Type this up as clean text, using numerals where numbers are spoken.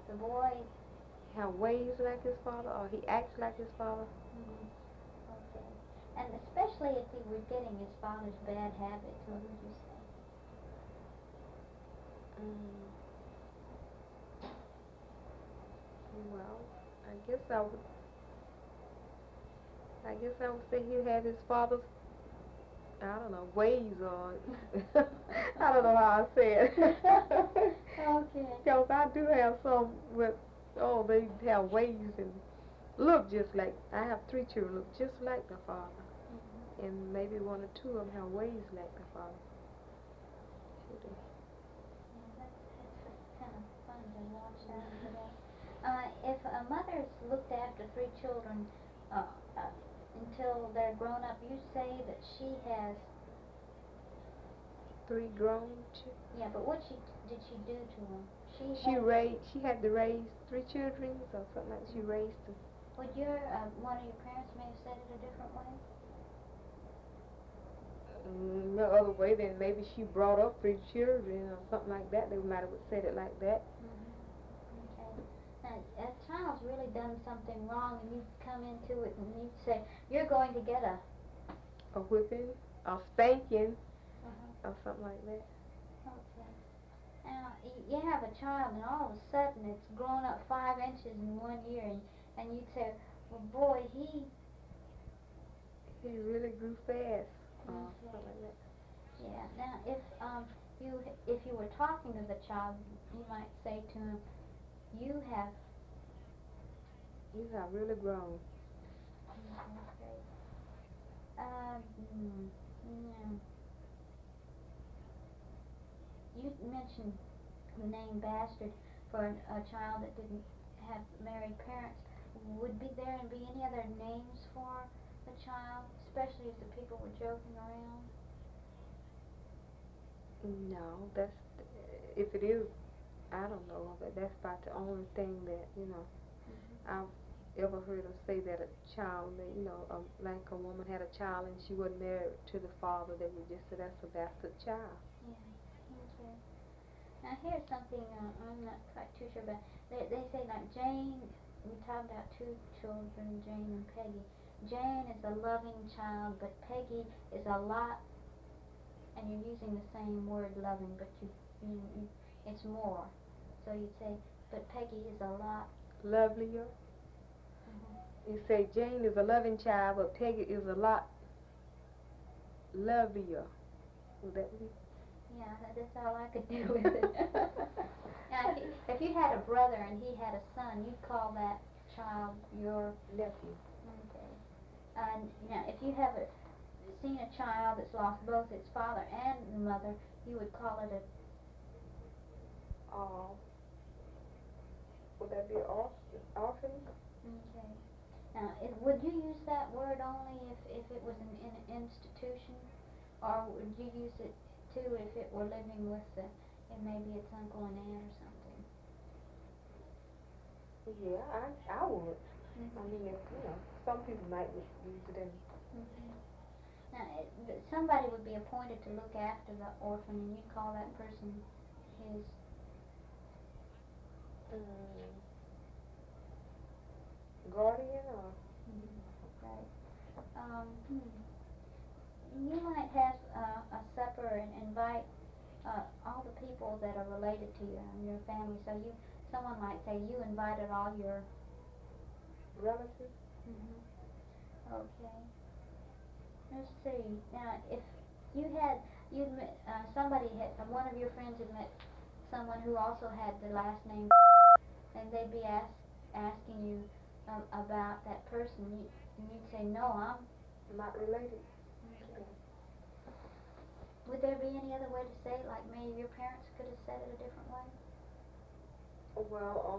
the boy have ways like his father, or he acts like his father. Okay. And especially if he were getting his father's bad habits, what would you say? Well, I guess I would. I guess I would say he had his father's, I don't know, ways, or I don't know how I say it. Okay. Because I do have some with, oh, they have ways and look just like, I have 3 children look just like their father. And maybe 1 or 2 of them have ways like their father. Yeah, that's kind of fun to watch out for that. If a mother's looked after 3 children until they're grown up, you say that she has 3 grown children. Yeah, but what did she do to them? She had to raise 3 children or something like that. She raised them. Would one of your parents may have said it a different way? No other way than maybe she brought up 3 children or something like that. They might have said it like that. Okay. Now, a child's really done something wrong, and you come into it and you say, you're going to get a whipping, a spanking, or something like that. Okay. Now, you have a child, and all of a sudden it's grown up 5 inches in 1 year, and you'd say, well, boy, he really grew fast. Something like that. Yeah. Now, if you were talking to the child, you might say to him, you have really grown. Great. Yeah. You mentioned the name bastard for a child that didn't have married parents. Would there be any other names for the child, especially if the people were joking around? No, that's, if it is, I don't know, but that's about the only thing that, I've ever heard of say that a child, like a woman had a child and she wasn't married to the father, they would just say that's a bastard child. Yeah. Okay. Now here's something I'm not quite too sure about. They say like Jane, we talked about 2 children, Jane and Peggy. Jane is a loving child, but Peggy is a lot, and you're using the same word loving, but it's more. So you'd say, but Peggy is a lot lovelier. You say Jane is a loving child, but Peggy is a lot lovelier. Would that be? Yeah, that's all I could do with it. Now, if you had a brother and he had a son, you'd call that child your nephew. Okay. Now, if you have seen a child that's lost both its father and the mother, you would call it a... Would that be orphan? Okay. Now, would you use that word only if it was in an institution, or would you use it too if it were living with maybe its uncle and aunt or something? Yeah, I would. I mean, some people might use it in. Now, somebody would be appointed to look after the orphan, and you'd call that person his... guardian, or? Right. You might have a supper and invite all the people that are related to you and your family. So someone might say you invited all your relatives. Okay. Let's see. Now, if one of your friends had met someone who also had the last name, and they'd be asking you about that person, and you'd say, no, I'm not related. Okay. Would there be any other way to say it, like maybe your parents could have said it a different way? Well,